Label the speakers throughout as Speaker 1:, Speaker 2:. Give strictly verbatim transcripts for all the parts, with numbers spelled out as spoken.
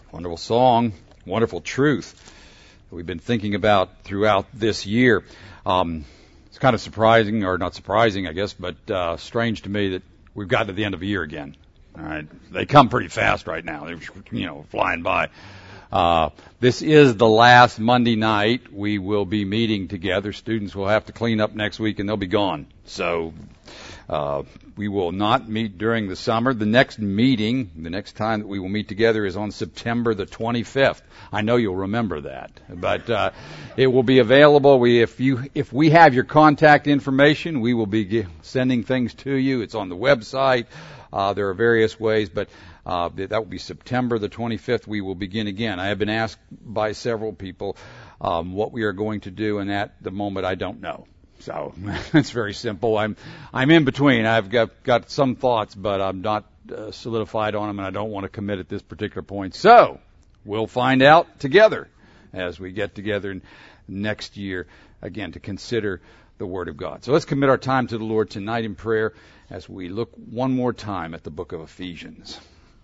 Speaker 1: Wonderful song, wonderful truth that we've been thinking about throughout this year. Um, it's kind of surprising, or not surprising, I guess, but uh, strange to me that we've gotten to the end of the year again. All right, they come pretty fast right now. They're, you know, flying by. Uh, this is the last Monday night we will be meeting together. Students will have to clean up next week and they'll be gone. So, uh, we will not meet during the summer. The next meeting, the next time that we will meet together is on September the twenty-fifth. I know you'll remember that, but, uh, it will be available. We, if you, if we have your contact information, we will be sending things to you. It's on the website. Uh, there are various ways, but Uh, that will be September the twenty-fifth. We will begin again. I have been asked by several people um, what we are going to do, and at the moment I don't know. So it's very simple. I'm I'm in between. I've got got some thoughts, but I'm not uh, solidified on them, and I don't want to commit at this particular point. So we'll find out together as we get together next year again to consider the Word of God. So let's commit our time to the Lord tonight in prayer as we look one more time at the book of Ephesians.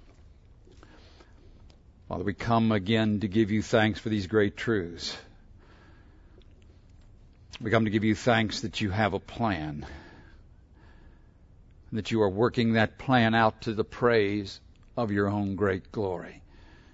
Speaker 1: Father, we come again to give you thanks for these great truths. We come to give you thanks that you have a plan, and that you are working that plan out to the praise of your own great glory.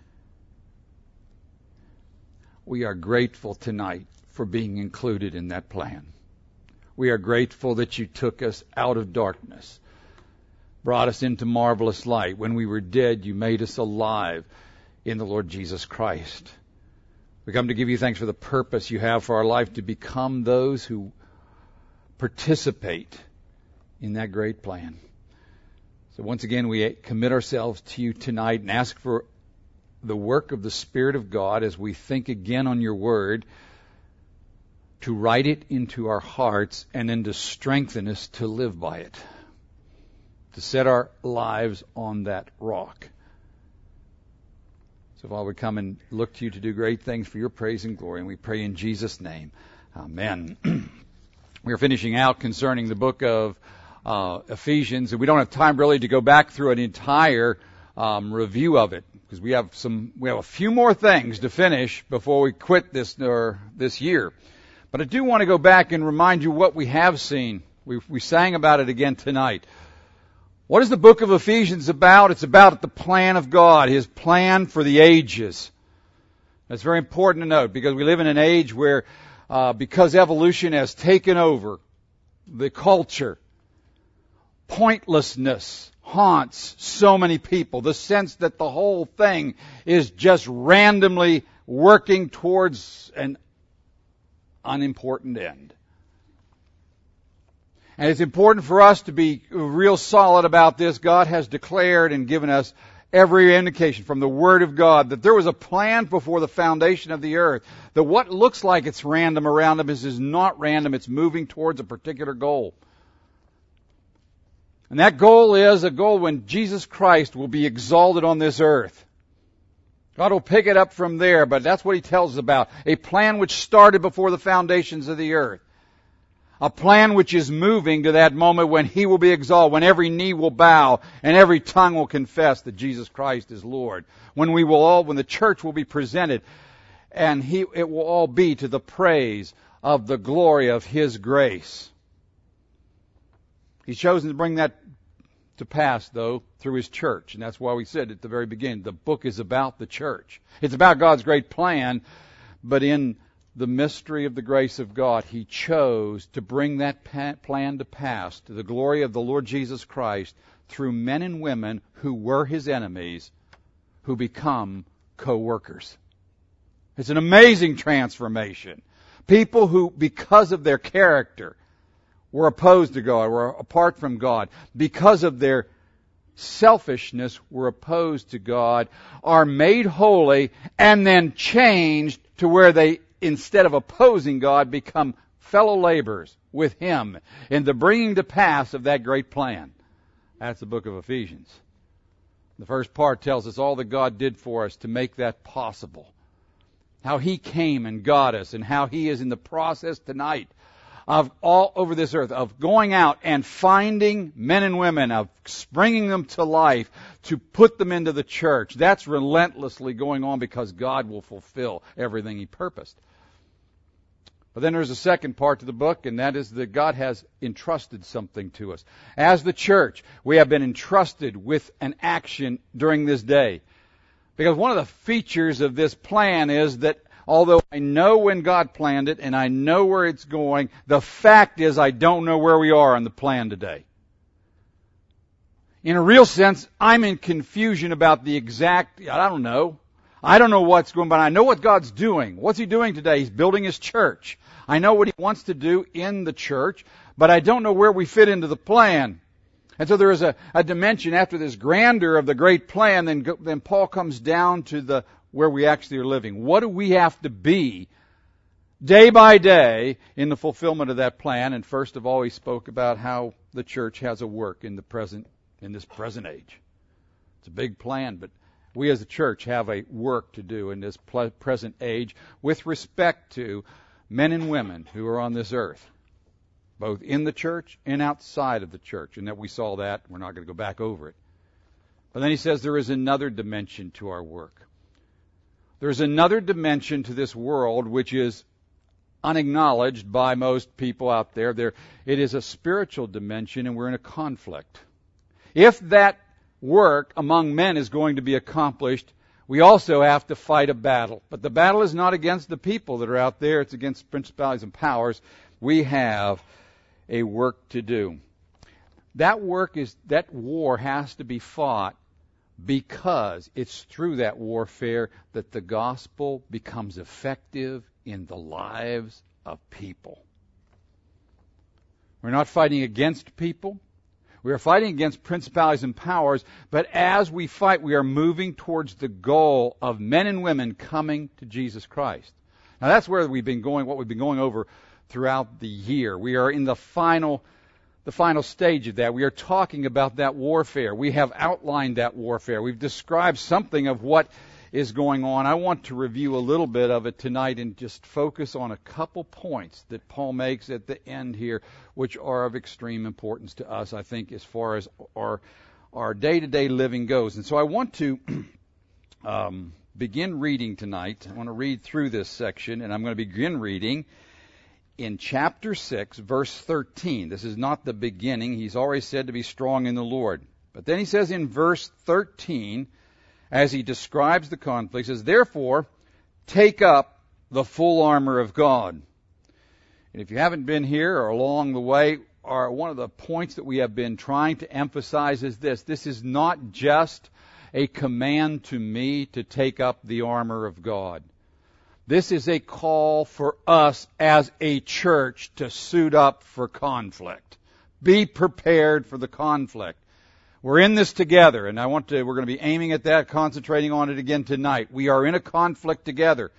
Speaker 1: We are grateful tonight for being included in that plan. We are grateful that you took us out of darkness, brought us into marvelous light. When we were dead, you made us alive in the Lord Jesus Christ. We come to give you thanks for the purpose you have for our life, to become those who participate in that great plan. So once again, we commit ourselves to you tonight and ask for the work of the Spirit of God as we think again on your word, to write it into our hearts and then to strengthen us to live by it, to set our lives on that rock. So, Father, we come and look to you to do great things for your praise and glory, and we pray in Jesus' name. Amen. We are finishing out concerning the book of uh, Ephesians, and we don't have time really to go back through an entire um, review of it, because we have some, we have a few more things to finish before we quit this or this year. But I do want to go back and remind you what we have seen. We, we sang about it again tonight. What is the book of Ephesians about? It's about the plan of God, His plan for the ages. That's very important to note, because we live in an age where, uh, because evolution has taken over the culture, pointlessness haunts so many people. The sense that the whole thing is just randomly working towards an unimportant end. And it's important for us to be real solid about this. God has declared and given us every indication from the Word of God that there was a plan before the foundation of the earth. That what looks like it's random around us is not random. It's moving towards a particular goal. And that goal is a goal when Jesus Christ will be exalted on this earth. God will pick it up from there, but that's what He tells us about. A plan which started before the foundations of the earth. A plan which is moving to that moment when He will be exalted, when every knee will bow and every tongue will confess that Jesus Christ is Lord. When we will all, when the church will be presented, and He, it will all be to the praise of the glory of His grace. He's chosen to bring that to pass, though, through His church. And that's why we said at the very beginning, the book is about the church. It's about God's great plan, but in the mystery of the grace of God, He chose to bring that plan to pass to the glory of the Lord Jesus Christ through men and women who were His enemies, who become co-workers. It's an amazing transformation. People who, because of their character, were opposed to God, were apart from God, because of their selfishness, were opposed to God, are made holy and then changed to where they, instead of opposing God, become fellow laborers with Him in the bringing to pass of that great plan. That's the book of Ephesians. The first part tells us all that God did for us to make that possible. How He came and got us, and how He is in the process tonight of all over this earth, of going out and finding men and women, of bringing them to life, to put them into the church. That's relentlessly going on because God will fulfill everything He purposed. But then there's a second part to the book, and that is that God has entrusted something to us. As the church, we have been entrusted with an action during this day. Because one of the features of this plan is that although I know when God planned it and I know where it's going, the fact is I don't know where we are on the plan today. In a real sense, I'm in confusion about the exact, I don't know. I don't know what's going on, but I know what God's doing. What's He doing today? He's building His church. I know what He wants to do in the church, but I don't know where we fit into the plan. And so there is a, a dimension after this grandeur of the great plan, then, then Paul comes down to the where we actually are living. What do we have to be day by day in the fulfillment of that plan? And first of all, he spoke about how the church has a work in the present, in this present age. It's a big plan, but we as a church have a work to do in this ple- present age with respect to men and women who are on this earth, both in the church and outside of the church. And that we saw that. We're not going to go back over it. But then he says there is another dimension to our work. There's another dimension to this world which is unacknowledged by most people out there. There, it is a spiritual dimension, and we're in a conflict. If that work among men is going to be accomplished, we also have to fight a battle. But the battle is not against the people that are out there. It's against principalities and powers. We have a work to do. That work is, that war has to be fought because it's through that warfare that the gospel becomes effective in the lives of people. We're not fighting against people. We are fighting against principalities and powers, but as we fight, we are moving towards the goal of men and women coming to Jesus Christ. Now that's where we've been going, what we've been going over throughout the year. We are in the final, the final stage of that. We are talking about that warfare. We have outlined that warfare. We've described something of what is going on. I want to review a little bit of it tonight and just focus on a couple points that Paul makes at the end here, which are of extreme importance to us, I think, as far as our our day-to-day living goes. And so I want to um, begin reading tonight. I want to read through this section, and I'm going to begin reading in chapter six, verse thirteen. This is not the beginning. He's already said to be strong in the Lord. But then he says in verse thirteen, as he describes the conflict, says, therefore, take up the full armor of God. And if you haven't been here or along the way, our, one of the points that we have been trying to emphasize is this. This is not just a command to me to take up the armor of God. This is a call for us as a church to suit up for conflict. Be prepared for the conflict. We're in this together, and I want to, we're going to be aiming at that, concentrating on it again tonight. We are in a conflict together.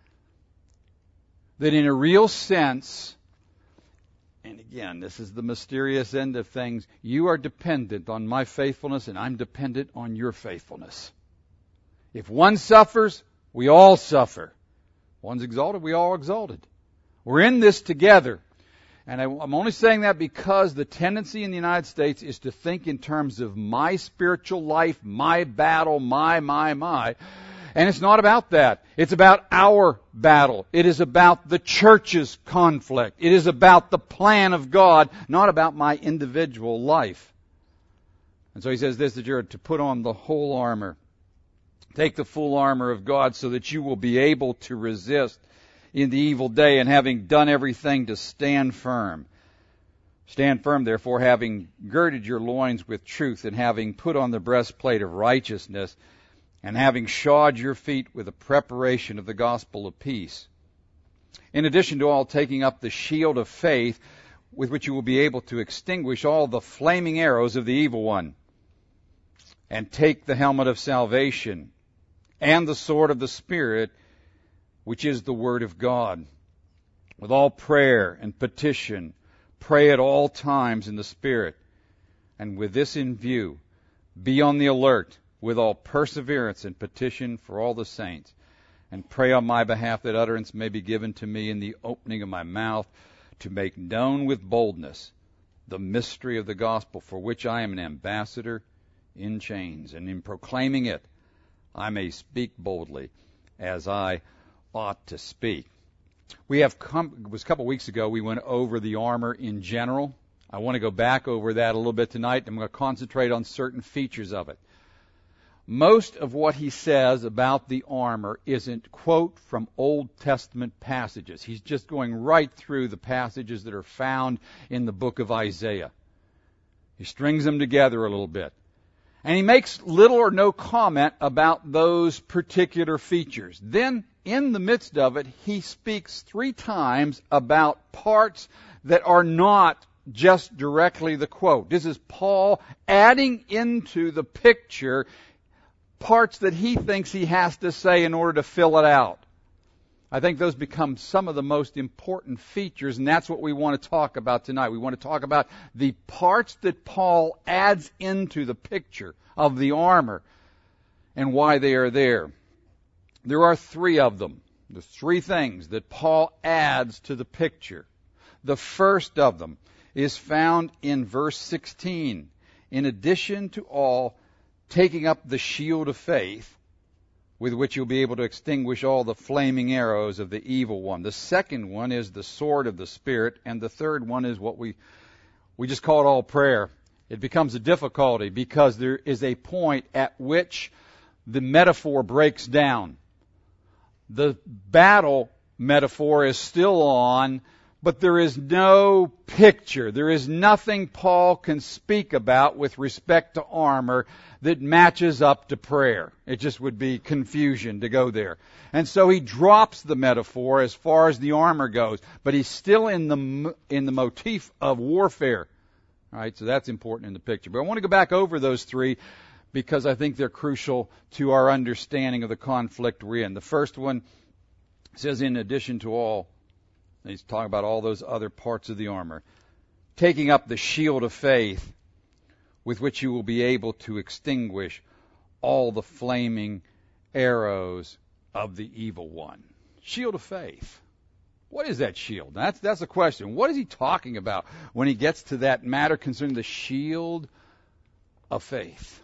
Speaker 1: That in a real sense, and again, this is the mysterious end of things, you are dependent on my faithfulness, and I'm dependent on your faithfulness. If one suffers, we all suffer. One's exalted, we all are exalted. We're in this together. And I, I'm only saying that because the tendency in the United States is to think in terms of my spiritual life, my battle, my, my, my. And it's not about that. It's about our battle. It is about the church's conflict. It is about the plan of God, not about my individual life. And so he says this, that you're to put on the whole armor. Take the full armor of God so that you will be able to resist in the evil day, and having done everything to stand firm. Stand firm, therefore, having girded your loins with truth, and having put on the breastplate of righteousness, and having shod your feet with the preparation of the gospel of peace. In addition to all, taking up the shield of faith, with which you will be able to extinguish all the flaming arrows of the evil one. And take the helmet of salvation, and the sword of the Spirit, which is the Word of God. With all prayer and petition, pray at all times in the Spirit. And with this in view, be on the alert with all perseverance and petition for all the saints. And pray on my behalf that utterance may be given to me in the opening of my mouth, to make known with boldness the mystery of the gospel, for which I am an ambassador in chains, and in proclaiming it I may speak boldly as I ought to speak. We have come, it was a couple weeks ago, we went over the armor in general. I want to go back over that a little bit tonight. I'm going to concentrate on certain features of it. Most of what he says about the armor isn't quote from Old Testament passages. He's just going right through the passages that are found in the book of Isaiah. He strings them together a little bit. And he makes little or no comment about those particular features. Then, in the midst of it, he speaks three times about parts that are not just directly the quote. This is Paul adding into the picture parts that he thinks he has to say in order to fill it out. I think those become some of the most important features, and that's what we want to talk about tonight. We want to talk about the parts that Paul adds into the picture of the armor and why they are there. There are three of them. The three things that Paul adds to the picture. The first of them is found in verse sixteen. In addition to all, taking up the shield of faith, with which you'll be able to extinguish all the flaming arrows of the evil one. The second one is the sword of the Spirit, and the third one is what we we just call it all prayer. It becomes a difficulty because there is a point at which the metaphor breaks down. The battle metaphor is still on, but there is no picture. There is nothing Paul can speak about with respect to armor that matches up to prayer. It just would be confusion to go there. And so he drops the metaphor as far as the armor goes, but he's still in the in the motif of warfare. All right, so that's important in the picture. But I want to go back over those three because I think they're crucial to our understanding of the conflict we're in. The first one says, in addition to all, he's talking about all those other parts of the armor, taking up the shield of faith, with which you will be able to extinguish all the flaming arrows of the evil one. Shield of faith. What is that shield? That's that's a question. What is he talking about when he gets to that matter concerning the shield of faith?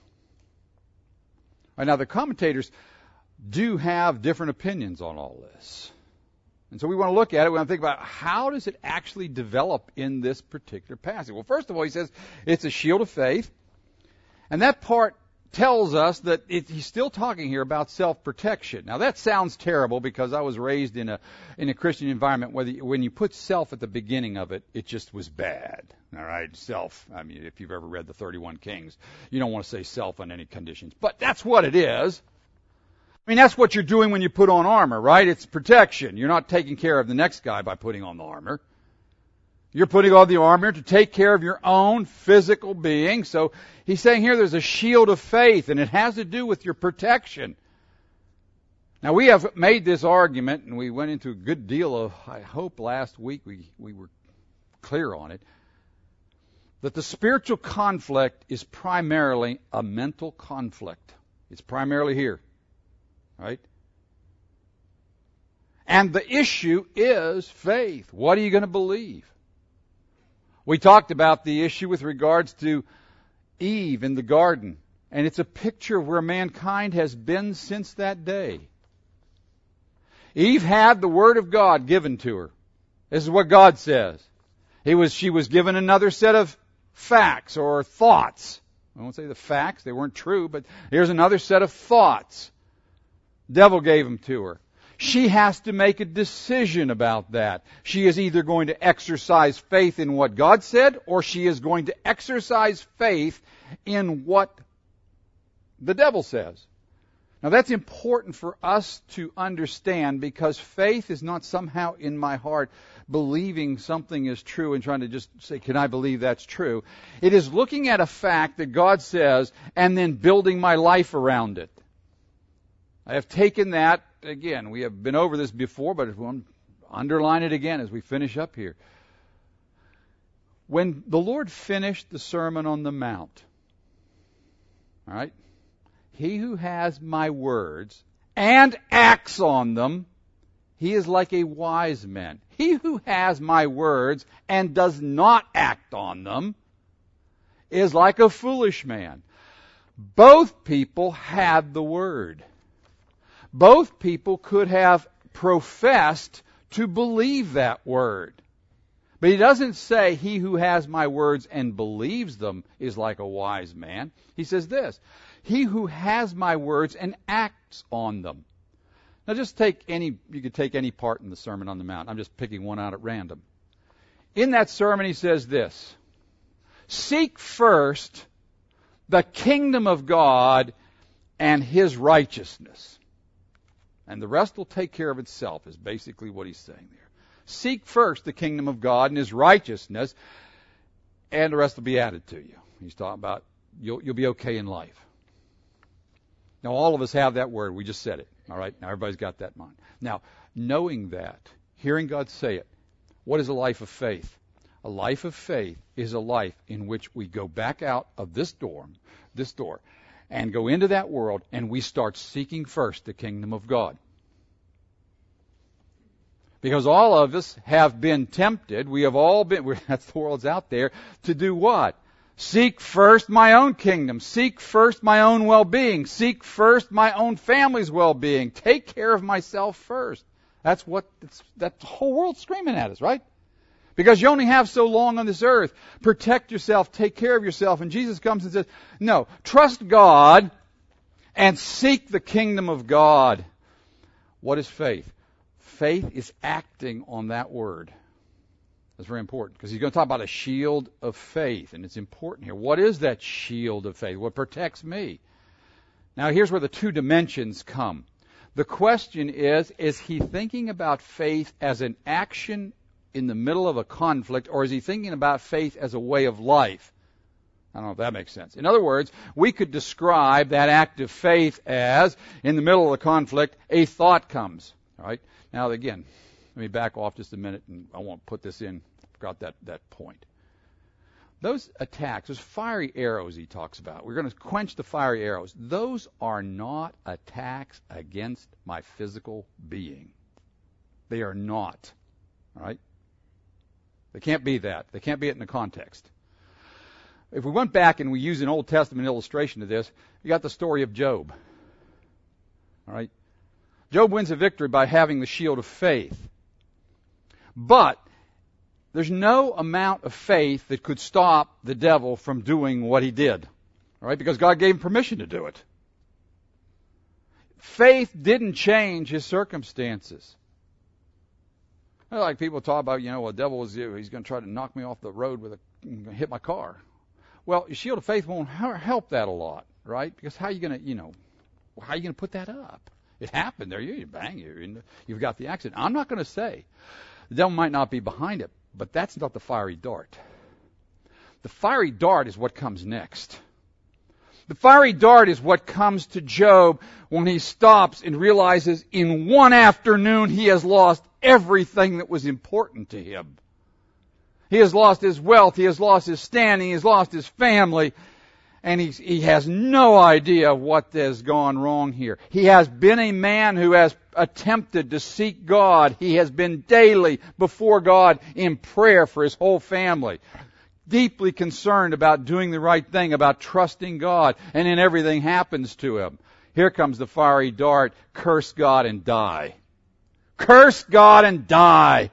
Speaker 1: Right, now, the commentators do have different opinions on all this. And so we want to look at it. We want to think about how does it actually develop in this particular passage. Well, first of all, he says it's a shield of faith. And that part tells us that it, he's still talking here about self-protection. Now, that sounds terrible because I was raised in a in a Christian environment where the, when you put self at the beginning of it, it just was bad. All right, self. I mean, if you've ever read the thirty-one Kings, you don't want to say self on any conditions. But that's what it is. I mean, that's what you're doing when you put on armor, right? It's protection. You're not taking care of the next guy by putting on the armor. You're putting on the armor to take care of your own physical being. So he's saying here there's a shield of faith, and it has to do with your protection. Now, we have made this argument, and we went into a good deal of, I hope last week we, we were clear on it, that the spiritual conflict is primarily a mental conflict. It's primarily here. Right? And the issue is faith. What are you going to believe? We talked about the issue with regards to Eve in the garden. And it's a picture of where mankind has been since that day. Eve had the Word of God given to her. This is what God says. It was, she was given another set of facts or thoughts. I won't say the facts. They weren't true, but here's another set of thoughts. Devil gave them to her. She has to make a decision about that. She is either going to exercise faith in what God said, or she is going to exercise faith in what the devil says. Now, that's important for us to understand, because faith is not somehow in my heart believing something is true and trying to just say, can I believe that's true? It is looking at a fact that God says and then building my life around it. I have taken that, again, we have been over this before, but we'll underline it again as we finish up here. When the Lord finished the Sermon on the Mount, all right, he who has my words and acts on them, he is like a wise man. He who has my words and does not act on them is like a foolish man. Both people had the word. Both people could have professed to believe that word. But he doesn't say he who has my words and believes them is like a wise man. He says this, he who has my words and acts on them. Now just take any, you could take any part in the Sermon on the Mount. I'm just picking one out at random. In that sermon he says this, seek first the kingdom of God and his righteousness. And the rest will take care of itself, is basically what he's saying there. Seek first the kingdom of God and his righteousness, and the rest will be added to you. He's talking about you'll, you'll be okay in life. Now, all of us have that word. We just said it. All right? Now, everybody's got that in mind. Now, knowing that, hearing God say it, what is a life of faith? A life of faith is a life in which we go back out of this door, this door, and go into that world, and we start seeking first the kingdom of God. Because all of us have been tempted, we have all been, that's the world's out there, to do what? Seek first my own kingdom. Seek first my own well-being. Seek first my own family's well-being. Take care of myself first. That's what, it's, that the whole world's screaming at us, right? Because you only have so long on this earth. Protect yourself, take care of yourself. And Jesus comes and says, no, trust God and seek the kingdom of God. What is faith? Faith is acting on that word. That's very important because he's going to talk about a shield of faith, and it's important here. What is that shield of faith? What protects me? Now, here's where the two dimensions come. The question is, is he thinking about faith as an action in the middle of a conflict, or is he thinking about faith as a way of life? I don't know if that makes sense. In other words, we could describe that act of faith as, in the middle of the conflict, a thought comes. All right? Now, again, let me back off just a minute, and I won't put this in. I forgot that, that point. Those attacks, those fiery arrows he talks about, we're going to quench the fiery arrows. Those are not attacks against my physical being. They are not. All right? They can't be that. They can't be it in the context. If we went back and we use an Old Testament illustration of this, you got the story of Job. All right? Job wins a victory by having the shield of faith. But there's no amount of faith that could stop the devil from doing what he did. All right? Because God gave him permission to do it. Faith didn't change his circumstances. Like people talk about, you know, well, the devil is, he's going to try to knock me off the road with a, hit my car. Well, your shield of faith won't help that a lot, right? Because how are you going to, you know, how are you going to put that up? It happened there. You bang, you're in the, you've got the accident. I'm not going to say the devil might not be behind it, but that's not the fiery dart. The fiery dart is what comes next. The fiery dart is what comes to Job when he stops and realizes in one afternoon he has lost everything that was important to him. He has lost his wealth, he has lost his standing, he has lost his family, and he's, he has no idea what has gone wrong here. He has been a man who has attempted to seek God. He has been daily before God in prayer for his whole family. Deeply concerned about doing the right thing, about trusting God, and then everything happens to him. Here comes the fiery dart. Curse God and die. Curse God and die.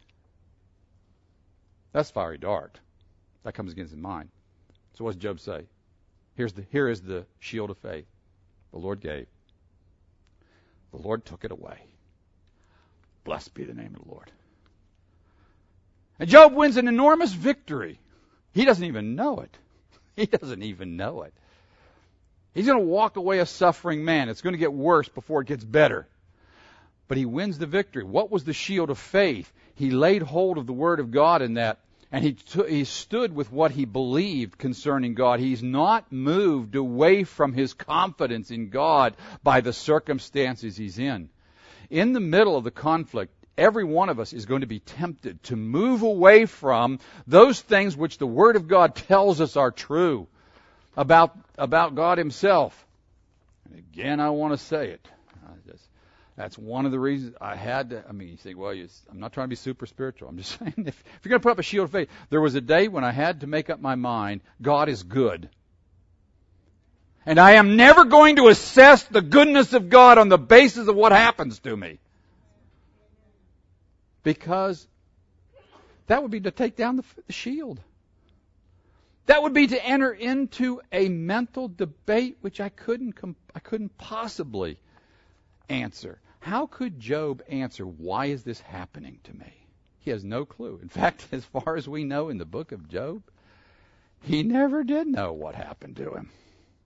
Speaker 1: That's fiery dart. That comes against his mind. So what does Job say? Here's the, here is the shield of faith. The Lord gave. The Lord took it away. Blessed be the name of the Lord. And Job wins an enormous victory. He doesn't even know it. He doesn't even know it. He's going to walk away a suffering man. It's going to get worse before it gets better. But he wins the victory. What was the shield of faith? He laid hold of the Word of God in that, and he t- he stood with what he believed concerning God. He's not moved away from his confidence in God by the circumstances he's in. In the middle of the conflict, every one of us is going to be tempted to move away from those things which the Word of God tells us are true about, about God himself. And again, I want to say it. I just, That's one of the reasons I had to. I mean, you think, well, you, I'm not trying to be super spiritual. I'm just saying, if, if you're going to put up a shield of faith, there was a day when I had to make up my mind, God is good. And I am never going to assess the goodness of God on the basis of what happens to me. Because that would be to take down the, the shield. That would be to enter into a mental debate which I couldn't I couldn't possibly answer. How could Job answer, why is this happening to me? He has no clue. In fact, as far as we know in the book of Job, he never did know what happened to him.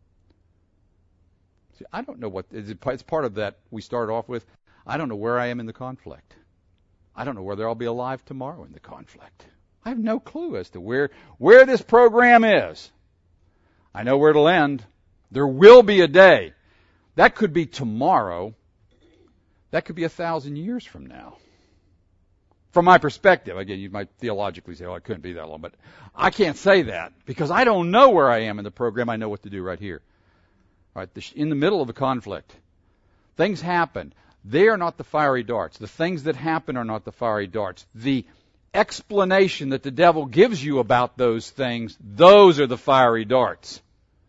Speaker 1: See, I don't know what, it's part of that we started off with, I don't know where I am in the conflict. I don't know whether I'll be alive tomorrow in the conflict. I have no clue as to where, where this program is. I know where it'll end. There will be a day. That could be tomorrow. That could be a thousand years from now. From my perspective, again, you might theologically say, oh, it couldn't be that long, but I can't say that because I don't know where I am in the program. I know what to do right here. All right, in the middle of a conflict, things happen. They are not the fiery darts. The things that happen are not the fiery darts. The explanation that the devil gives you about those things, those are the fiery darts.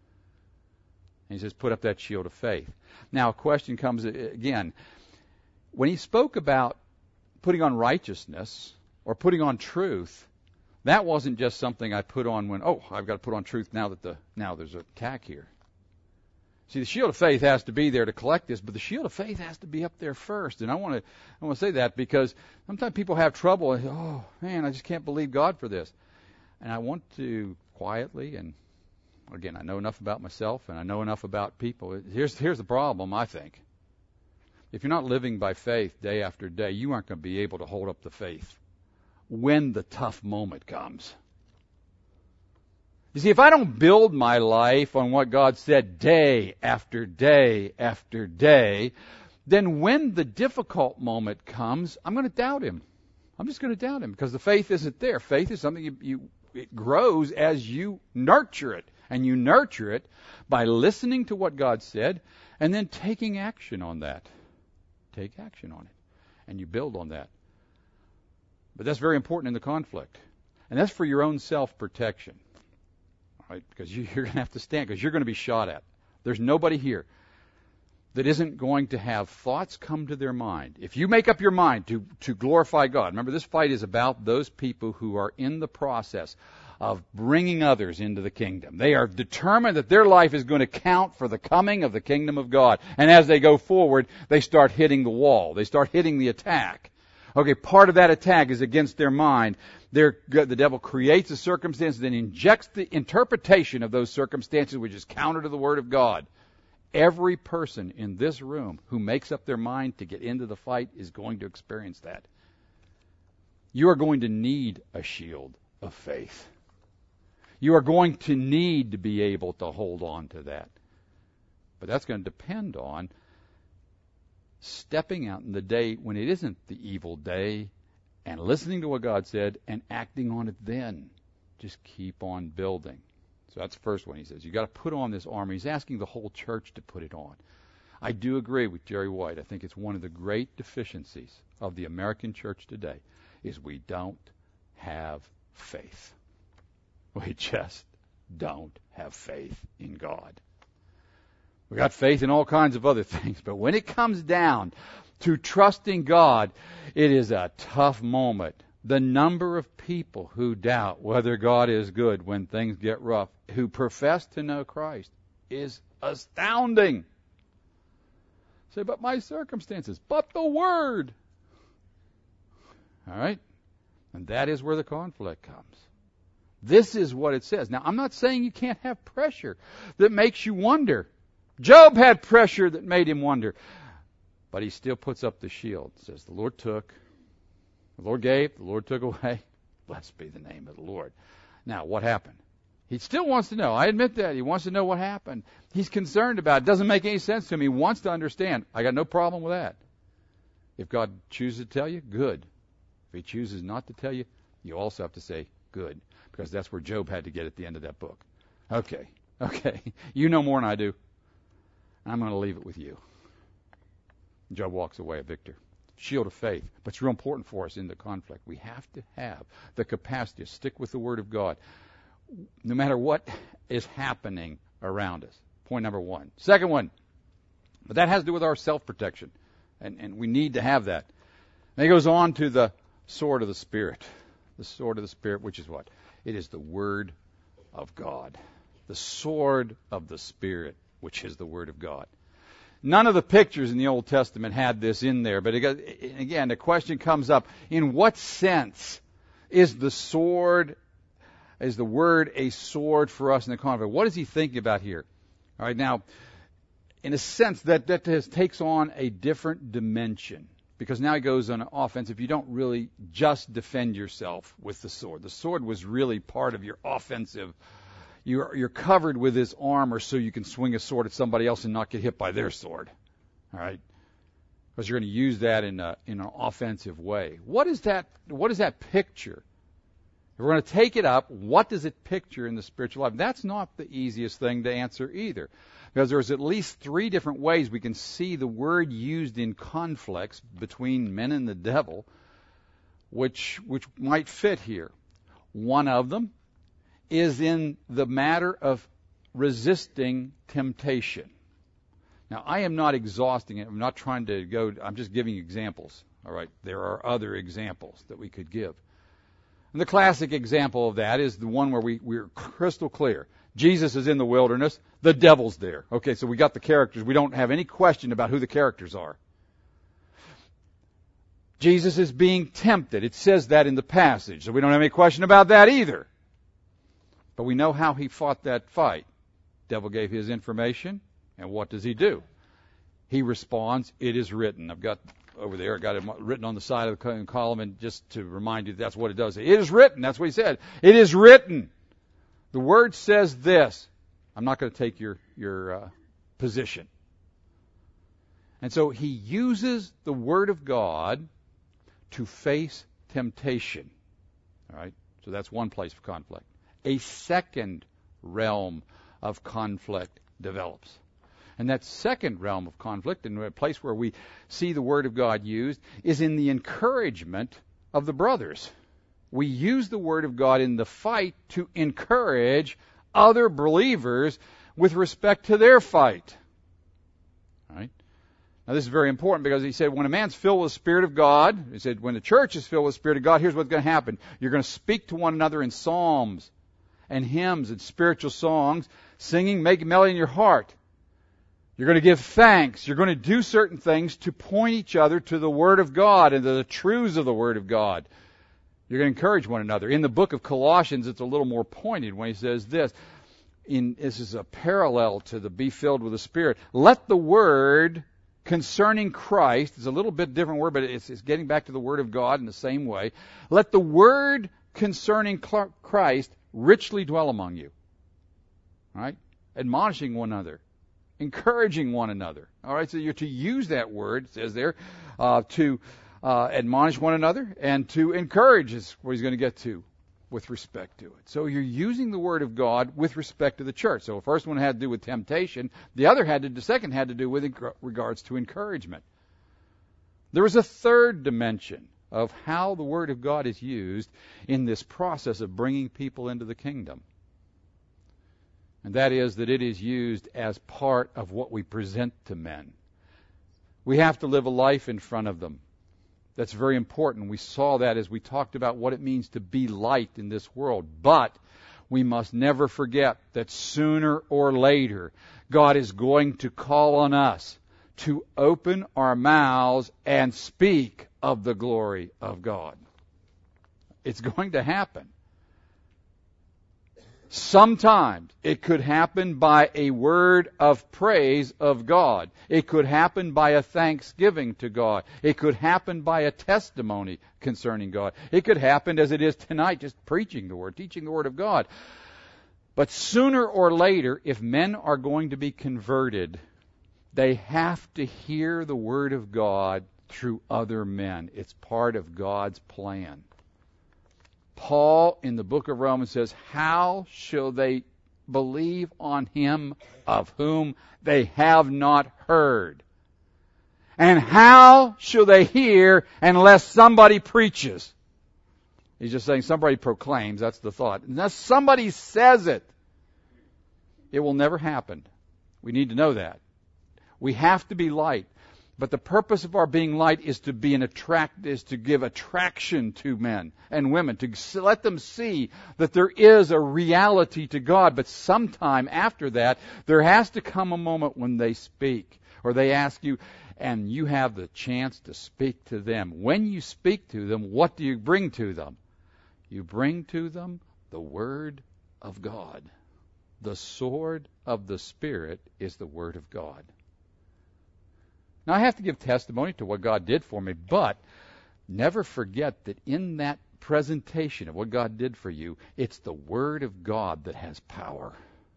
Speaker 1: And he says, put up that shield of faith. Now, a question comes again. When he spoke about putting on righteousness or putting on truth, that wasn't just something I put on when, oh, I've got to put on truth now that the now there's an attack here. See, the shield of faith has to be there to collect this, but the shield of faith has to be up there first. And I want to I want to say that because sometimes people have trouble. And, oh, man, I just can't believe God for this. And I want to quietly, and again, I know enough about myself and I know enough about people. Here's here's the problem, I think. If you're not living by faith day after day, you aren't going to be able to hold up the faith when the tough moment comes. You see, if I don't build my life on what God said day after day after day, then when the difficult moment comes, I'm going to doubt Him. I'm just going to doubt Him because the faith isn't there. Faith is something you, you it grows as you nurture it. And you nurture it by listening to what God said and then taking action on that. Take action on it. And you build on that. But that's very important in the conflict. And that's for your own self-protection. Right? Because you, you're going to have to stand, because you're going to be shot at. There's nobody here that isn't going to have thoughts come to their mind. If you make up your mind to, to glorify God, remember this fight is about those people who are in the process of bringing others into the kingdom. They are determined that their life is going to count for the coming of the kingdom of God. And as they go forward, they start hitting the wall. They start hitting the attack. Okay, part of that attack is against their mind. They're, the devil creates a circumstance, then injects the interpretation of those circumstances, which is counter to the Word of God. Every person in this room who makes up their mind to get into the fight is going to experience that. You are going to need a shield of faith. You are going to need to be able to hold on to that. But that's going to depend on stepping out in the day when it isn't the evil day and listening to what God said and acting on it then. Just keep on building. So that's the first one he says. You've got to put on this armor. He's asking the whole church to put it on. I do agree with Jerry White. I think it's one of the great deficiencies of the American church today is we don't have faith. We just don't have faith in God. We got faith in all kinds of other things, but when it comes down to trusting God, it is a tough moment. The number of people who doubt whether God is good when things get rough, who profess to know Christ, is astounding. Say, but my circumstances, but the Word. All right? And that is where the conflict comes. This is what it says. Now, I'm not saying you can't have pressure that makes you wonder. Job had pressure that made him wonder. But he still puts up the shield. It says, the Lord took, the Lord gave, the Lord took away. Blessed be the name of the Lord. Now, what happened? He still wants to know. I admit that. He wants to know what happened. He's concerned about it. It doesn't make any sense to him. He wants to understand. I got no problem with that. If God chooses to tell you, good. If He chooses not to tell you, you also have to say, good. Because that's where Job had to get at the end of that book. Okay, okay. You know more than I do. I'm going to leave it with you. Job walks away a victor. Shield of faith. But it's real important for us in the conflict. We have to have the capacity to stick with the Word of God no matter what is happening around us. Point number one. Second one, but that has to do with our self-protection, and, and we need to have that. And he goes on to the sword of the Spirit. The sword of the Spirit, which is what? It is the Word of God. The sword of the Spirit, which is the Word of God. None of the pictures in the Old Testament had this in there, but again, the question comes up, in what sense is the sword, is the Word a sword for us in the conflict? What is he thinking about here? All right, now, in a sense, that, that has, takes on a different dimension, because now he goes on offensive. You don't really just defend yourself with the sword. The sword was really part of your offensive. You're, you're covered with this armor so you can swing a sword at somebody else and not get hit by their sword. All right? Because you're going to use that in a, in an offensive way. What is that? What is that picture? If we're going to take it up, what does it picture in the spiritual life? That's not the easiest thing to answer either. Because there's at least three different ways we can see the word used in conflicts between men and the devil, which which might fit here. One of them is in the matter of resisting temptation. Now, I am not exhausting it. I'm not trying to go, I'm just giving examples. All right, there are other examples that we could give. And the classic example of that is the one where we, we're crystal clear. Jesus is in the wilderness. The devil's there. Okay, so we got the characters. We don't have any question about who the characters are. Jesus is being tempted. It says that in the passage, so we don't have any question about that either. But we know how he fought that fight. Devil gave his information, and what does he do? He responds, "It is written." I've got over there, I got it written on the side of the column, and just to remind you, that's what it does. It is written. That's what he said. It is written. The word says this. I'm not going to take your your uh, position. And so he uses the word of God to face temptation. All right? So that's one place for conflict. A second realm of conflict develops. And that second realm of conflict, and a place where we see the Word of God used, is in the encouragement of the brothers. We use the Word of God in the fight to encourage other believers with respect to their fight. All right? Now, this is very important because he said when a man's filled with the Spirit of God, he said when the church is filled with the Spirit of God, here's what's going to happen. You're going to speak to one another in psalms and hymns and spiritual songs, singing, making melody in your heart. You're going to give thanks. You're going to do certain things to point each other to the Word of God and to the truths of the Word of God. You're going to encourage one another. In the book of Colossians, it's a little more pointed when he says this. In, this is a parallel to the be filled with the Spirit. Let the Word concerning Christ, it's a little bit different word, but it's, it's getting back to the Word of God in the same way. Let the Word concerning Christ richly dwell among you. All right? Admonishing one another. Encouraging one another. All right? So you're to use that word, it says there, uh, to uh, admonish one another and to encourage is what he's going to get to with respect to it. So you're using the Word of God with respect to the church. So the first one had to do with temptation. The other had to, the second had to do with regards to encouragement. There is a third dimension of how the Word of God is used in this process of bringing people into the kingdom. And that is that it is used as part of what we present to men. We have to live a life in front of them. That's very important. We saw that as we talked about what it means to be light in this world. But we must never forget that sooner or later, God is going to call on us to open our mouths and speak of the glory of God. It's going to happen. Sometimes it could happen by a word of praise of God. It could happen by a thanksgiving to God. It could happen by a testimony concerning God. It could happen as it is tonight, just preaching the Word, teaching the Word of God. But sooner or later, if men are going to be converted, they have to hear the Word of God through other men. It's part of God's plan. Paul in the book of Romans says, how shall they believe on him of whom they have not heard? And how shall they hear unless somebody preaches? He's just saying somebody proclaims. That's the thought. Unless somebody says it, it will never happen. We need to know that. We have to be light. But the purpose of our being light is to be an attract, is to give attraction to men and women, to let them see that there is a reality to God. But sometime after that, there has to come a moment when they speak, or they ask you, and you have the chance to speak to them. When you speak to them, what do you bring to them? You bring to them the Word of God. The sword of the Spirit is the Word of God. Now, I have to give testimony to what God did for me, but never forget that in that presentation of what God did for you, it's the Word of God that has power.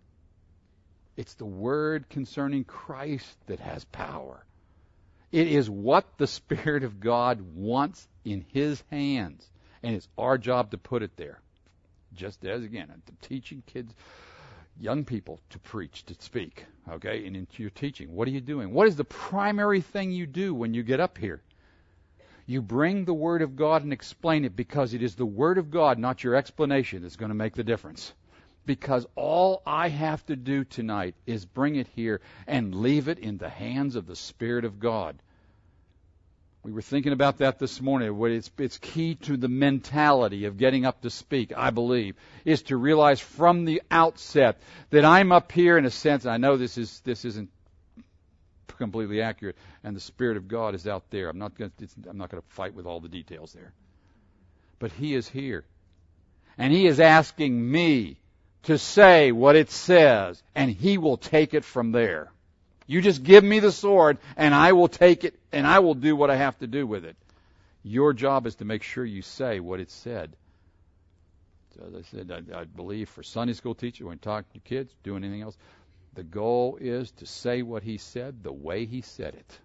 Speaker 1: It's the Word concerning Christ that has power. It is what the Spirit of God wants in His hands, and it's our job to put it there. Just as, again, I'm teaching kids, young people to preach, to speak, okay? And into your teaching, what are you doing? What is the primary thing you do when you get up here? You bring the Word of God and explain it, because it is the Word of God, not your explanation, that's going to make the difference. Because all I have to do tonight is bring it here and leave it in the hands of the Spirit of God. We were thinking about that this morning. It's, it's key to the mentality of getting up to speak, I believe, is to realize from the outset that I'm up here in a sense, and I know this is this isn't completely accurate, and the Spirit of God is out there. I'm not going to, I'm not going to fight with all the details there. But He is here. And He is asking me to say what it says, and He will take it from there. You just give me the sword, and I will take it, and I will do what I have to do with it. Your job is to make sure you say what it said. So as I said, I, I believe for Sunday school teachers, when you talk to your kids, doing anything else, the goal is to say what He said the way He said it.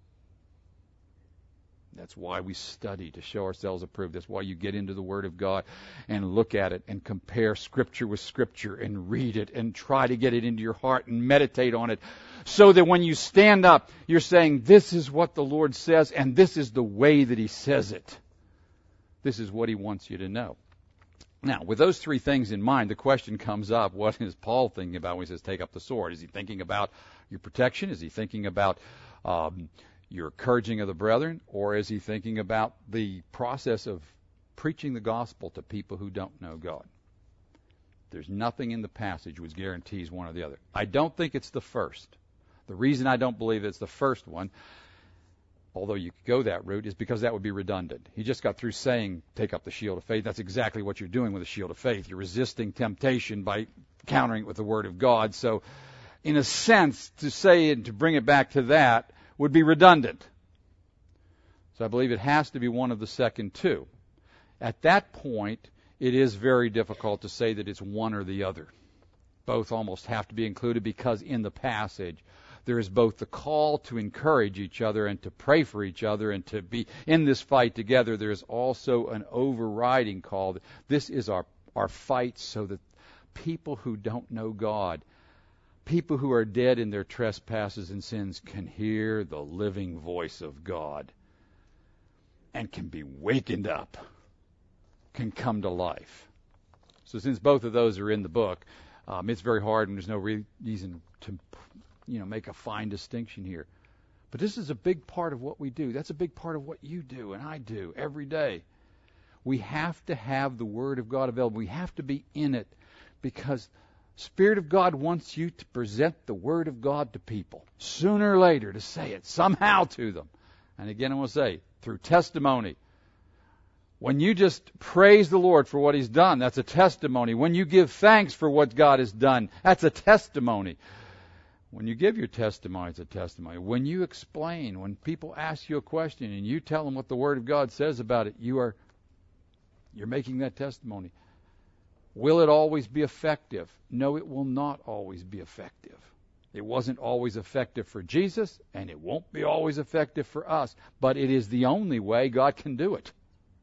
Speaker 1: That's why we study, to show ourselves approved. That's why you get into the Word of God and look at it and compare Scripture with Scripture and read it and try to get it into your heart and meditate on it, so that when you stand up, you're saying, this is what the Lord says, and this is the way that He says it. This is what He wants you to know. Now, with those three things in mind, the question comes up, what is Paul thinking about when he says take up the sword? Is he thinking about your protection? Is he thinking about um, your encouraging of the brethren? Or is he thinking about the process of preaching the gospel to people who don't know God? There's nothing in the passage which guarantees one or the other. I don't think it's the first. The reason I don't believe it's the first one, although you could go that route, is because that would be redundant. He just got through saying, take up the shield of faith. That's exactly what you're doing with the shield of faith. You're resisting temptation by countering it with the Word of God. So, in a sense, to say and to bring it back to that would be redundant. So I believe it has to be one of the second two. At that point, it is very difficult to say that it's one or the other. Both almost have to be included, because in the passage, there is both the call to encourage each other and to pray for each other and to be in this fight together. There is also an overriding call that this is our, our fight so that people who don't know God, people who are dead in their trespasses and sins, can hear the living voice of God and can be wakened up, can come to life. So since both of those are in the book, um, it's very hard, and there's no re- reason to you know, make a fine distinction here. But this is a big part of what we do. That's a big part of what you do and I do every day. We have to have the Word of God available. We have to be in it, because Spirit of God wants you to present the Word of God to people. Sooner or later, to say it somehow to them. And again, I want to say, through testimony. When you just praise the Lord for what He's done, that's a testimony. When you give thanks for what God has done, that's a testimony. When you give your testimony, it's a testimony. When you explain, when people ask you a question and you tell them what the Word of God says about it, you are you're making that testimony. Will it always be effective? No, it will not always be effective. It wasn't always effective for Jesus, and it won't be always effective for us. But it is the only way God can do it.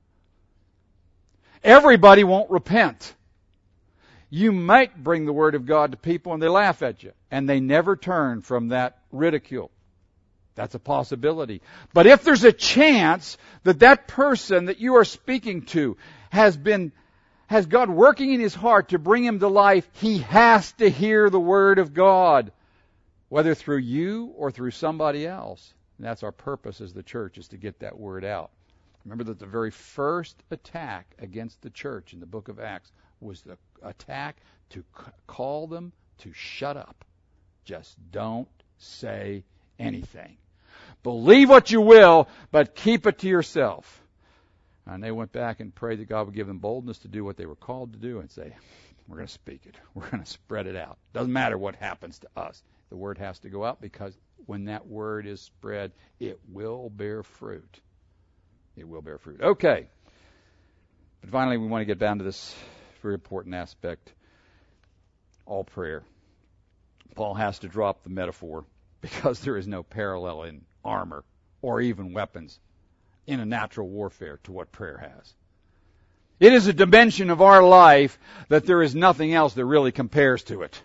Speaker 1: Everybody won't repent. You might bring the Word of God to people and they laugh at you, and they never turn from that ridicule. That's a possibility. But if there's a chance that that person that you are speaking to has been, has God working in his heart to bring him to life, he has to hear the Word of God, whether through you or through somebody else. And that's our purpose as the church, is to get that Word out. Remember that the very first attack against the church in the book of Acts was the attack to call them to shut up. Just don't say anything. Believe what you will, but keep it to yourself. And they went back and prayed that God would give them boldness to do what they were called to do and say, we're going to speak it. We're going to spread it out. Doesn't matter what happens to us. The word has to go out, because when that word is spread, it will bear fruit. It will bear fruit. Okay. But finally, we want to get down to this very important aspect. All prayer. Paul has to drop the metaphor, because there is no parallel in armor or even weapons in a natural warfare to what prayer has. It is a dimension of our life that there is nothing else that really compares to it.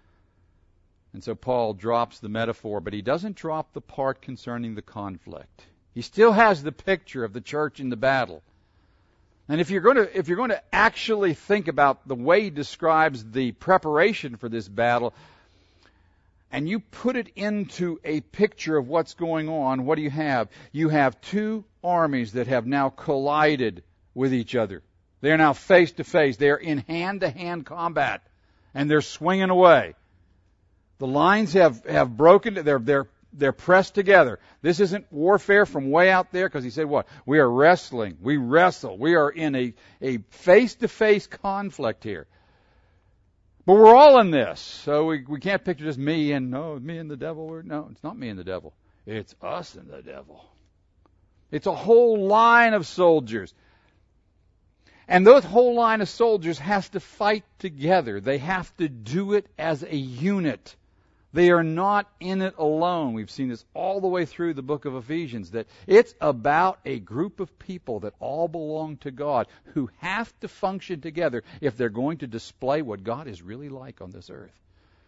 Speaker 1: And so Paul drops the metaphor, but he doesn't drop the part concerning the conflict. He still has the picture of the church in the battle. And if you're going to, if you're going to actually think about the way he describes the preparation for this battle, and you put it into a picture of what's going on, what do you have? You have two armies that have now collided with each other. They are now face to face. They are in hand-to-hand combat, and they're swinging away. The lines have, have broken. They're, they're, they're pressed together. This isn't warfare from way out there, because he said what? We are wrestling. We wrestle. We are in a, a face-to-face conflict here. But we're all in this, so we, we can't picture just me and, no, me and the devil. No, it's not me and the devil. It's us and the devil. It's a whole line of soldiers. And that whole line of soldiers has to fight together. They have to do it as a unit. They are not in it alone. We've seen this all the way through the book of Ephesians, that it's about a group of people that all belong to God, who have to function together if they're going to display what God is really like on this earth.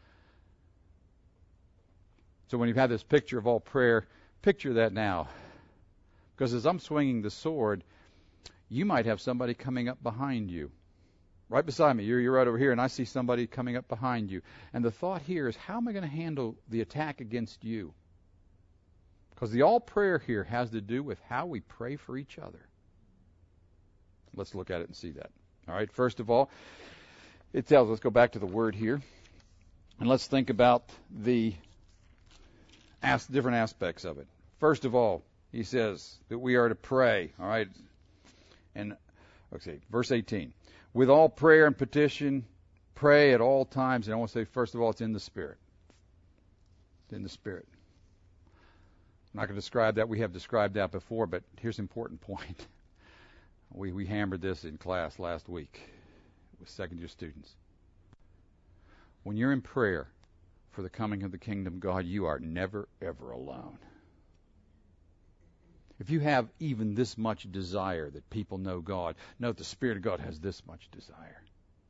Speaker 1: So when you've had this picture of all prayer, picture that now. Because as I'm swinging the sword, you might have somebody coming up behind you. Right beside me. You're, you're right over here, and I see somebody coming up behind you. And the thought here is, how am I going to handle the attack against you? Because the all prayer here has to do with how we pray for each other. Let's look at it and see that. All right, first of all, it tells, let's go back to the word here, and let's think about the as, different aspects of it. First of all, he says that we are to pray. All right, and okay, verse eighteen. With all prayer and petition, pray at all times. And I want to say, first of all, it's in the Spirit. It's in the Spirit. I'm not going to describe that. We have described that before, but here's an important point. We, we hammered this in class last week with second-year students. When you're in prayer for the coming of the kingdom of God, you are never, ever alone. If you have even this much desire that people know God, note the Spirit of God has this much desire.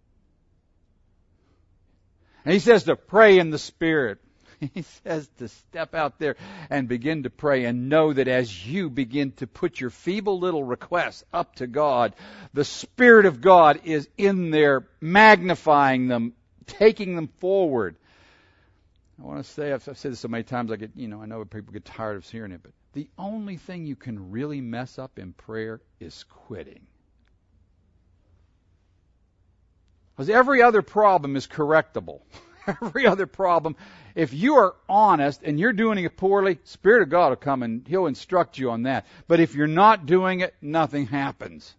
Speaker 1: And he says to pray in the Spirit. He says to step out there and begin to pray, and know that as you begin to put your feeble little requests up to God, the Spirit of God is in there magnifying them, taking them forward. I want to say, I've, I've said this so many times, I get, you know, I know people get tired of hearing it, but the only thing you can really mess up in prayer is quitting. Because every other problem is correctable. Every other problem, if you are honest and you're doing it poorly, Spirit of God will come and He'll instruct you on that. But if you're not doing it, nothing happens.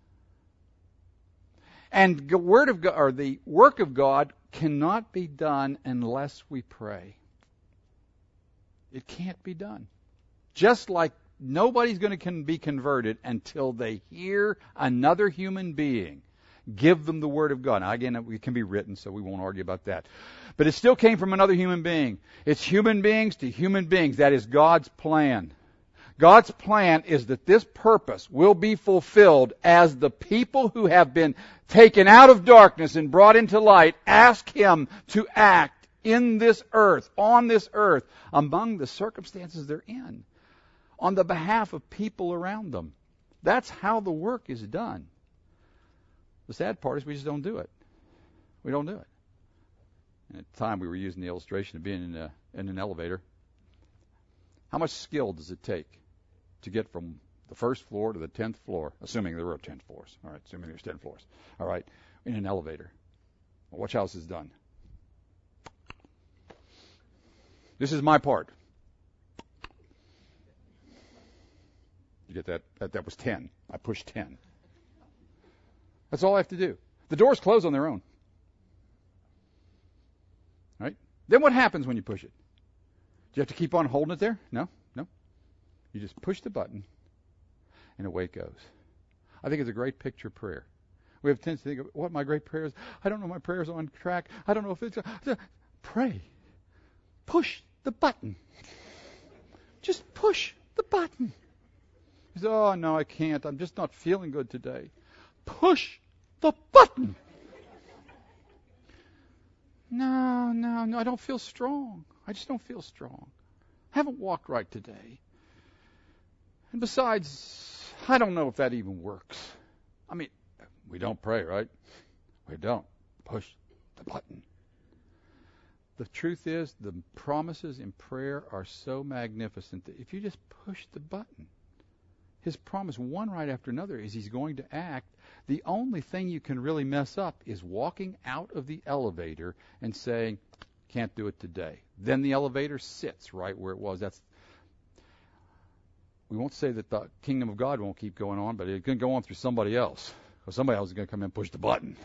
Speaker 1: And the word of God, or the work of God, cannot be done unless we pray. It can't be done. Just like nobody's going to be converted until they hear another human being give them the Word of God. Now, again, it can be written, so we won't argue about that. But it still came from another human being. It's human beings to human beings. That is God's plan. God's plan is that this purpose will be fulfilled as the people who have been taken out of darkness and brought into light ask Him to act in this earth, on this earth, among the circumstances they're in, on the behalf of people around them. That's how the work is done. The sad part is we just don't do it. We don't do it. And at the time we were using the illustration of being in, a, in an elevator. How much skill does it take to get from the first floor to the tenth floor, assuming there were ten floors. All right, assuming there's ten floors. All right, in an elevator. Well, watch how this is done. This is my part. You get that? That, that was ten. I pushed ten. That's all I have to do. The doors close on their own. Right? Then what happens when you push it? Do you have to keep on holding it there? No, no. You just push the button, and away it goes. I think it's a great picture of prayer. We have a tendency to think of what my great prayer is. I don't know if my prayer's on track. I don't know if it's... Pray. Push the button. Just push the button. You say, oh, no, I can't. I'm just not feeling good today. Push the button. No, no, no, I don't feel strong. I just don't feel strong. I haven't walked right today. And besides, I don't know if that even works. I mean, we don't pray, right? We don't. Push the button. The truth is, the promises in prayer are so magnificent that if you just push the button, his promise, one right after another, is he's going to act. The only thing you can really mess up is walking out of the elevator and saying, can't do it today. Then the elevator sits right where it was. That's We won't say that the kingdom of God won't keep going on, but it can go on through somebody else. Because somebody else is going to come in and push the button.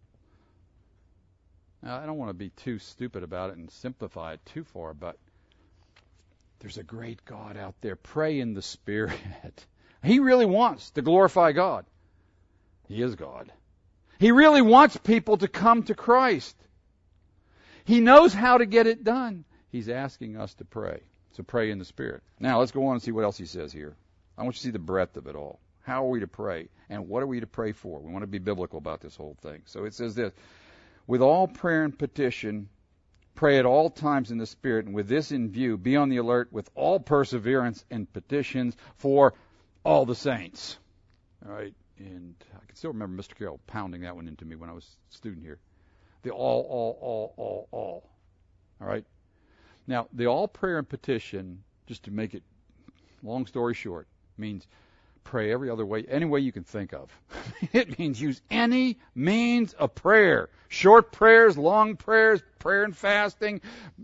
Speaker 1: Now, I don't want to be too stupid about it and simplify it too far, but there's a great God out there. Pray in the Spirit. He really wants to glorify God. He is God. He really wants people to come to Christ. He knows how to get it done. He's asking us to pray. So pray in the Spirit. Now, let's go on and see what else he says here. I want you to see the breadth of it all. How are we to pray? And what are we to pray for? We want to be biblical about this whole thing. So it says this, with all prayer and petition, pray at all times in the Spirit, and with this in view, be on the alert with all perseverance and petitions for all the saints. All right, and I can still remember Mister Carroll pounding that one into me when I was a student here. The all, all, all, all, all. All right? Now, the all prayer and petition, just to make it long story short, means pray every other way, any way you can think of. It means use any means of prayer. Short prayers, long prayers, prayer and fasting.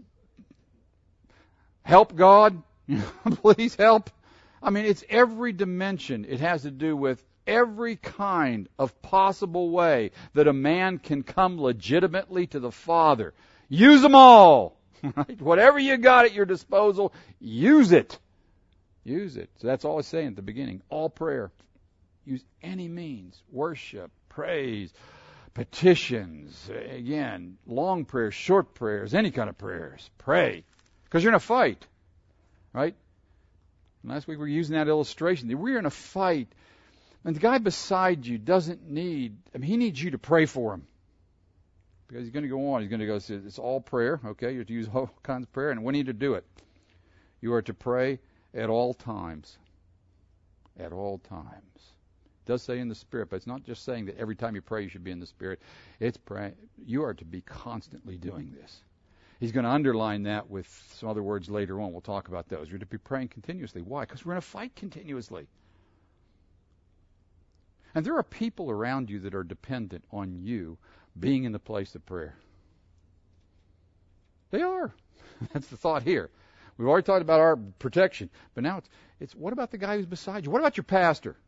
Speaker 1: Help God. Please help. I mean, it's every dimension. It has to do with every kind of possible way that a man can come legitimately to the Father. Use them all. Right? Whatever you got at your disposal, use it. Use it. So that's all it's saying at the beginning. All prayer. Use any means. Worship, praise, petitions. Again, long prayers, short prayers, any kind of prayers. Pray. Because you're in a fight. Right? Last week we were using that illustration. We're in a fight. And the guy beside you doesn't need, I mean, he needs you to pray for him. Because he's going to go on. He's going to go, it's all prayer. Okay, you have to use all kinds of prayer. And when are you to do it? You are to pray at all times. At all times. It does say in the Spirit, but it's not just saying that every time you pray you should be in the Spirit. It's pray. You are to be constantly doing this. He's going to underline that with some other words later on. We'll talk about those. You're to be praying continuously. Why? Because we're in a fight continuously. And there are people around you that are dependent on you being in the place of prayer. They are. That's the thought here. We've already talked about our protection, but now it's, it's what about the guy who's beside you? What about your pastor?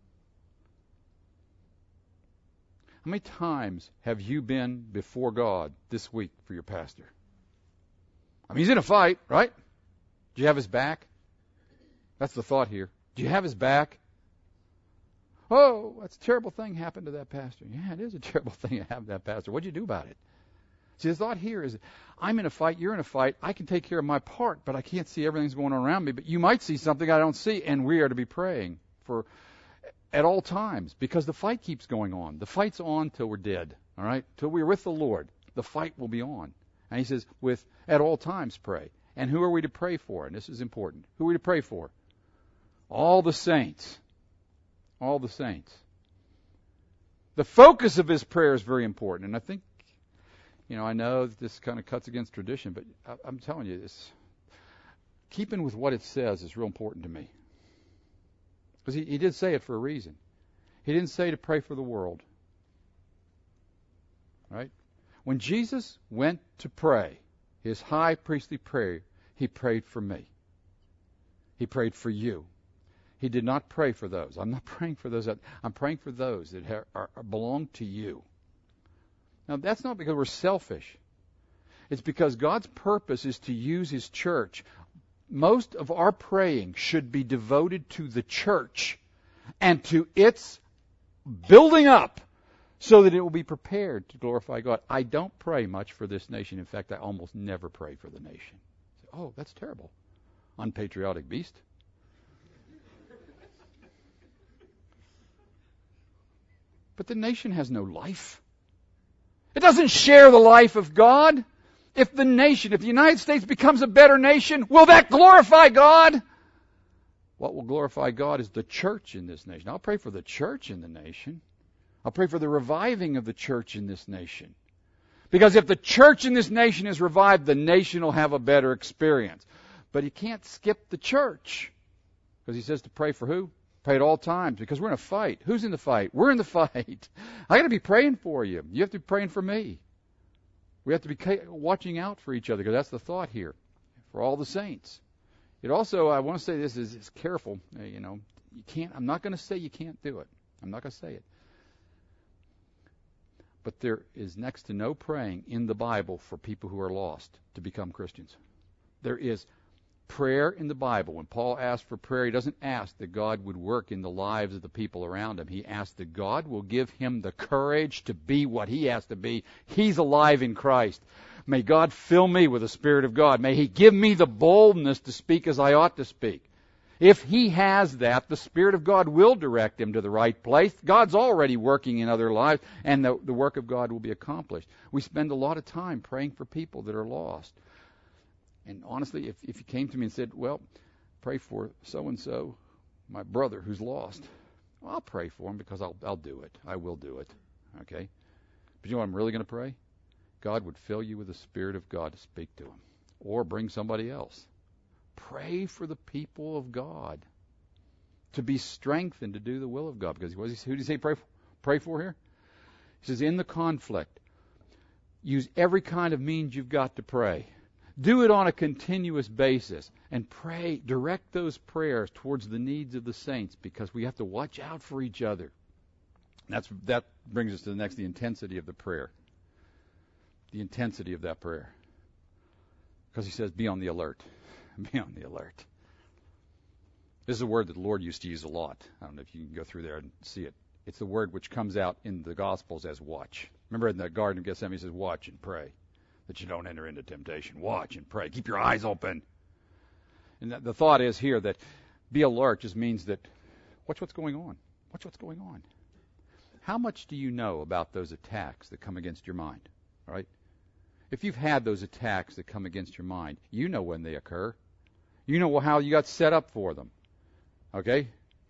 Speaker 1: How many times have you been before God this week for your pastor? I mean, he's in a fight, right? Do you have his back? That's the thought here. Do you have his back? Oh, that's a terrible thing happened to that pastor. Yeah, it is a terrible thing that happened to that pastor. What'd you do about it? See, the thought here is, I'm in a fight, you're in a fight, I can take care of my part, but I can't see everything's going on around me, but you might see something I don't see, and we are to be praying for at all times, because the fight keeps going on. The fight's on till we're dead, all right? Till we're with the Lord, the fight will be on. And he says, with at all times pray. And who are we to pray for? And this is important. Who are we to pray for? All the saints. All the saints. The focus of his prayer is very important. And I think, you know, I know that this kind of cuts against tradition, but I, I'm telling you, this, keeping with what it says is real important to me. Because he, he did say it for a reason. He didn't say to pray for the world. Right? When Jesus went to pray, his high priestly prayer, he prayed for me. He prayed for you. He did not pray for those. I'm not praying for those. That, I'm praying for those that are, are, belong to you. Now, that's not because we're selfish. It's because God's purpose is to use his church. Most of our praying should be devoted to the church and to its building up so that it will be prepared to glorify God. I don't pray much for this nation. In fact, I almost never pray for the nation. Oh, that's terrible. Unpatriotic beast. But the nation has no life. It doesn't share the life of God. If the nation, if the United States becomes a better nation, will that glorify God? What will glorify God is the church in this nation. I'll pray for the church in the nation. I'll pray for the reviving of the church in this nation. Because if the church in this nation is revived, the nation will have a better experience. But you can't skip the church. Because he says to pray for who? Pray at all times. Because we're in a fight. Who's in the fight? We're in the fight. I got to be praying for you. You have to be praying for me. We have to be watching out for each other, because that's the thought here, for all the saints. It also, I want to say this, is, is careful. Uh, you know, you can't. I'm not going to say you can't do it. I'm not going to say it. But there is next to no praying in the Bible for people who are lost to become Christians. There is prayer in the Bible. When Paul asked for prayer, he doesn't ask that God would work in the lives of the people around him. He asks that God will give him the courage to be what he has to be. He's alive in Christ. May God fill me with the Spirit of God. May he give me the boldness to speak as I ought to speak. If he has that, the Spirit of God will direct him to the right place. God's already working in other lives, and the, the work of God will be accomplished. We spend a lot of time praying for people that are lost. And honestly, if, if you came to me and said, well, pray for so-and-so, my brother who's lost, well, I'll pray for him because I'll, I'll do it. I will do it. Okay? But you know what I'm really going to pray? God would fill you with the Spirit of God to speak to him. Or bring somebody else. Pray for the people of God to be strengthened to do the will of God. Because what who did he say pray for, pray for here? He says, in the conflict, use every kind of means you've got to pray. Do it on a continuous basis and pray, direct those prayers towards the needs of the saints, because we have to watch out for each other. That's, that brings us to the next, the intensity of the prayer. The intensity of that prayer. Because he says, be on the alert. Be on the alert. This is a word that the Lord used to use a lot. I don't know if you can go through there and see it. It's the word which comes out in the Gospels as watch. Remember in the Garden of Gethsemane, he says, watch and pray, that you don't enter into temptation. Watch and pray. Keep your eyes open. And the thought is here that be alert just means that watch what's going on. Watch what's going on. How much do you know about those attacks that come against your mind? All right? If you've had those attacks that come against your mind, you know when they occur. You know how you got set up for them. Okay?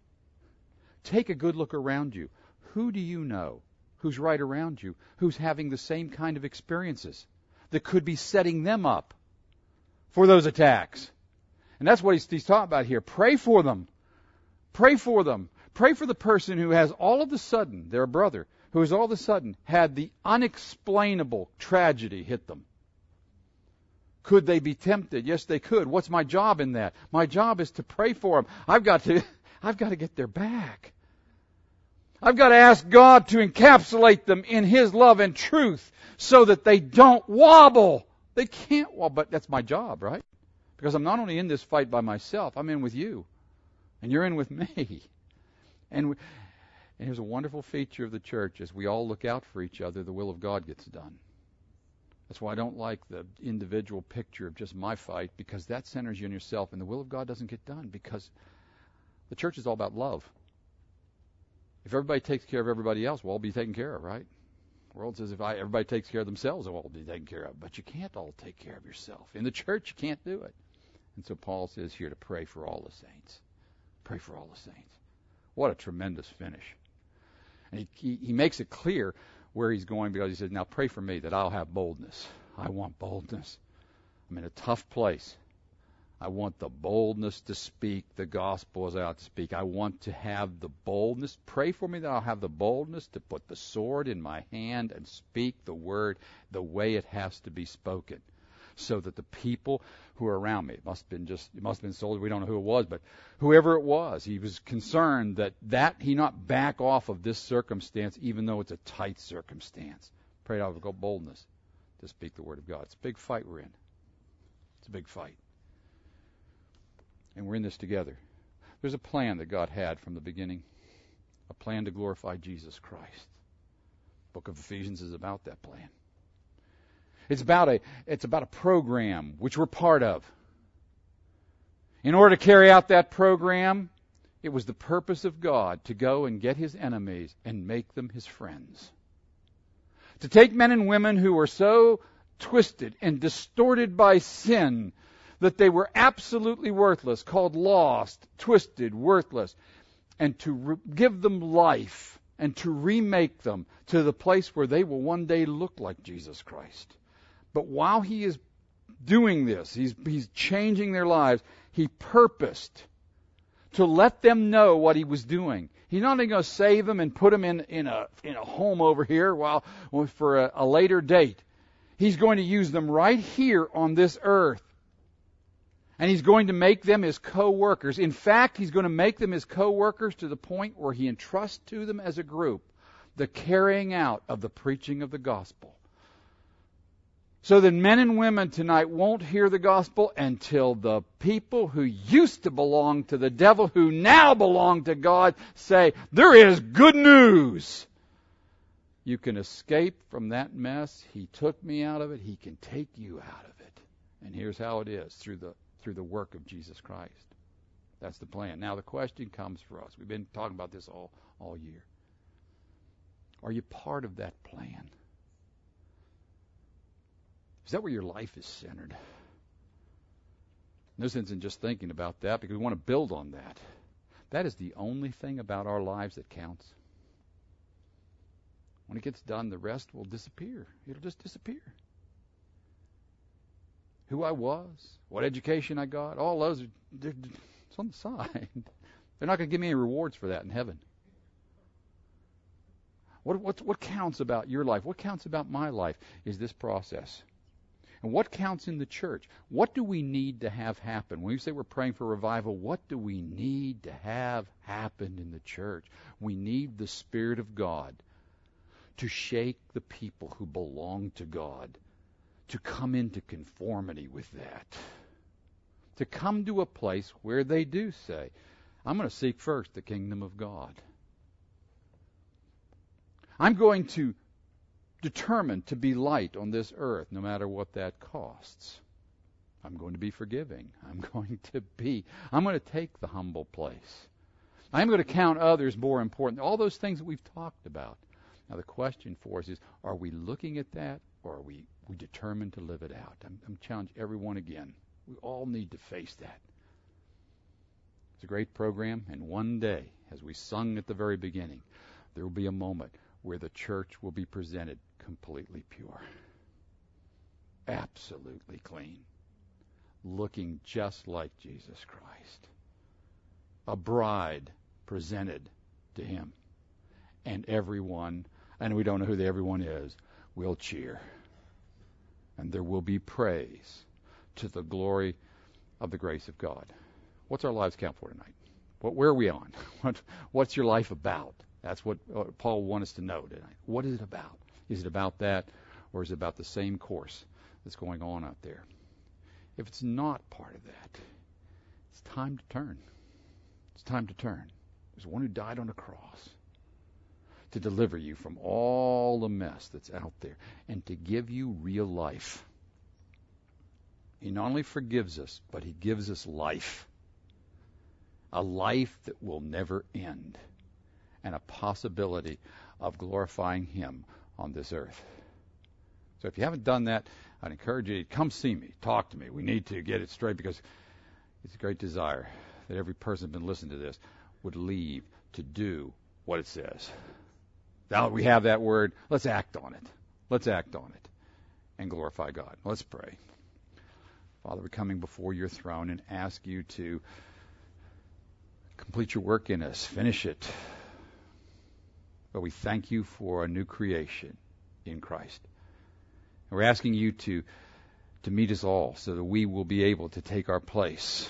Speaker 1: Take a good look around you. Who do you know who's right around you, who's having the same kind of experiences that could be setting them up for those attacks? And that's what he's, he's talking about here. Pray for them. Pray for them. Pray for the person who has all of a sudden, their brother, who has all of a sudden had the unexplainable tragedy hit them. Could they be tempted? Yes, they could. What's my job in that? My job is to pray for them. I've got to, I've got to get their back. I've got to ask God to encapsulate them in His love and truth so that they don't wobble. They can't wobble, but that's my job, right? Because I'm not only in this fight by myself, I'm in with you. And you're in with me. And, we, and here's a wonderful feature of the church. As we all look out for each other, the will of God gets done. That's why I don't like the individual picture of just my fight, because that centers you on yourself, and the will of God doesn't get done, because the church is all about love. If everybody takes care of everybody else, we'll all be taken care of, right? The world says if I, everybody takes care of themselves, they'll all be taken care of. But you can't all take care of yourself. In the church, you can't do it. And so Paul says here to pray for all the saints. Pray for all the saints. What a tremendous finish. And he, he, he makes it clear where he's going, because he says, now pray for me that I'll have boldness. I want boldness. I'm in a tough place. I want the boldness to speak the gospel as I ought to speak. I want to have the boldness. Pray for me that I'll have the boldness to put the sword in my hand and speak the word the way it has to be spoken, so that the people who are around me, it must have been just, it must have been soldiers, we don't know who it was, but whoever it was, he was concerned that, that he not back off of this circumstance, even though it's a tight circumstance. Pray that I'll have boldness to speak the word of God. It's a big fight we're in. It's a big fight. And we're in this together. There's a plan that God had from the beginning, a plan to glorify Jesus Christ. The book of Ephesians is about that plan. It's about a it's about a program which we're part of. In order to carry out that program, it was the purpose of God to go and get his enemies and make them his friends. To take men and women who were so twisted and distorted by sin that they were absolutely worthless, called lost, twisted, worthless, and to re- give them life and to remake them to the place where they will one day look like Jesus Christ. But while he is doing this, he's, he's changing their lives, he purposed to let them know what he was doing. He's not only going to save them and put them in, in, a, in a home over here while, for a, a later date. He's going to use them right here on this earth. And he's going to make them his co-workers. In fact, he's going to make them his co-workers to the point where he entrusts to them as a group the carrying out of the preaching of the gospel. So that men and women tonight won't hear the gospel until the people who used to belong to the devil, who now belong to God, say, there is good news. You can escape from that mess. He took me out of it. He can take you out of it. And here's how it is, through the through the work of Jesus Christ. That's the plan. Now the question comes for us. We've been talking about this all, all year. Are you part of that plan? Is that where your life is centered? No sense in just thinking about that, because we want to build on that. That is the only thing about our lives that counts. When it gets done, the rest will disappear. It'll just disappear. Who I was, what education I got, all those, are, it's on the side. They're not going to give me any rewards for that in heaven. What, what, what counts about your life? What counts about my life is this process. And what counts in the church? What do we need to have happen? When we say we're praying for revival, what do we need to have happen in the church? We need the Spirit of God to shake the people who belong to God, to come into conformity with that, to come to a place where they do say, I'm going to seek first the kingdom of God. I'm going to determine to be light on this earth, no matter what that costs. I'm going to be forgiving. I'm going to be, I'm going to take the humble place. I'm going to count others more important. All those things that we've talked about. Now the question for us is, are we looking at that, or are we, we determined to live it out? I'm, I'm challenging everyone again. We all need to face that. It's a great program, and one day, as we sung at the very beginning, there will be a moment where the church will be presented completely pure, absolutely clean, looking just like Jesus Christ. A bride presented to him. And everyone, and we don't know who the everyone is, will cheer. And there will be praise to the glory of the grace of God. What's our lives count for tonight? What, where are we on? What, what's your life about? That's what uh, Paul wants us to know tonight. What is it about? Is it about that, or is it about the same course that's going on out there? If it's not part of that, it's time to turn. It's time to turn. There's one who died on a cross to deliver you from all the mess that's out there and to give you real life. He not only forgives us, but he gives us life. A life that will never end. And a possibility of glorifying him on this earth. So if you haven't done that, I'd encourage you to come see me, talk to me. We need to get it straight because it's a great desire that every person who's been listening to this would leave to do what it says. Now that we have that word, let's act on it. Let's act on it and glorify God. Let's pray. Father, we're coming before your throne and ask you to complete your work in us, finish it. But we thank you for a new creation in Christ. And we're asking you to, to meet us all so that we will be able to take our place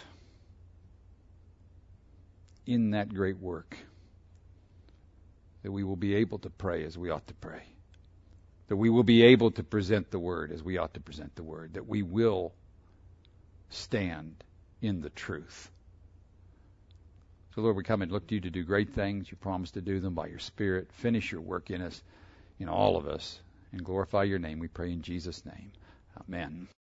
Speaker 1: in that great work. That we will be able to pray as we ought to pray. That we will be able to present the word as we ought to present the word. That we will stand in the truth. So Lord, we come and look to you to do great things. You promise to do them by your Spirit. Finish your work in us, in all of us, and glorify your name. We pray in Jesus' name. Amen.